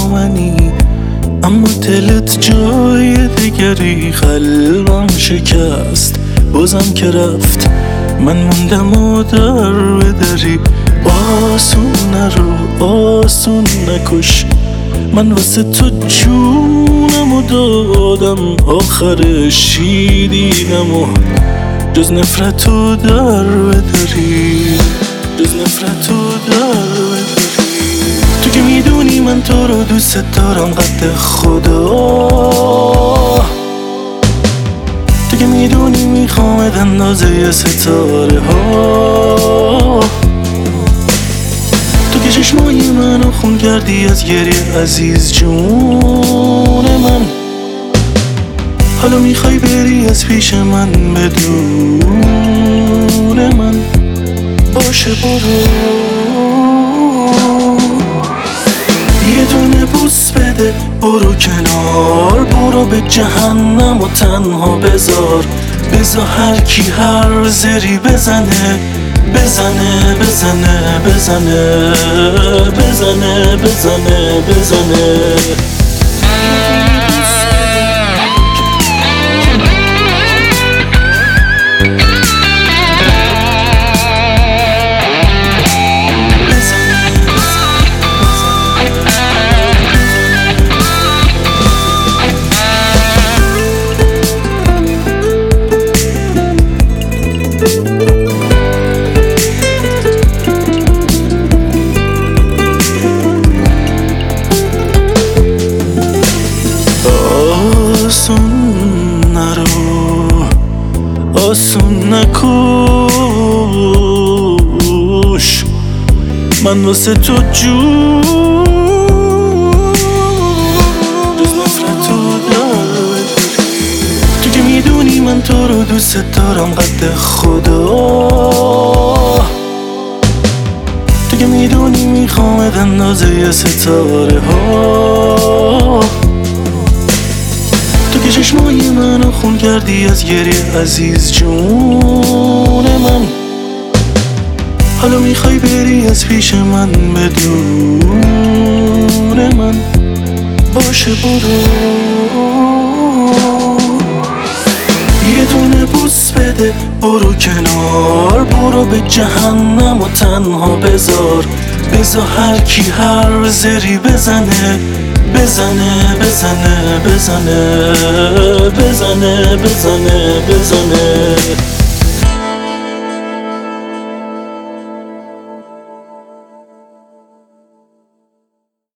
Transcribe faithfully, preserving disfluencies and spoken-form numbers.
تنها منی، اما دلت جای دیگری. قلبم شکست بازم که رفت، من موندم و در بدری. آسون نرو آسون نکش، من واسه تو جونم و دادم. آخرش دیدم و جز نفرت و در بدری، جز نفرت و در بدری. تو که میدونی من تو رو دوست دارم قد خدا، تو که میدونی میخوامت اندازه یه ستاره ها. تو که چشمای منو خون کردی از گریه عزیز جون من. حالا میخوای بری از پیش من بدون من، باشه برو. یه دونه بوس بده برو کنار، برو به جهنم و تنها بذار. بذار هر کی هر زری بزنه بزنه بزنه بزنه بزنه بزنه بزنه. آسون نرو آسون نکش، من واسه تو جون جز نفرت و در بدری. تو که میدونی من تو رو دوست دارم قد خدا، تو که میدونی میخوامت اندازه یه ستاره ها. تو که چشمای منو خون کردی از گریه عزیز جون من. حالا میخوای بری از پیش من بدون من، باشه برو. یه دونه بوس بده برو کنار، برو به جهنم و تنها بذار. بذار هر کی هر زری بزنه بزنه بزنه بزنه بزنه بزنه بزنه.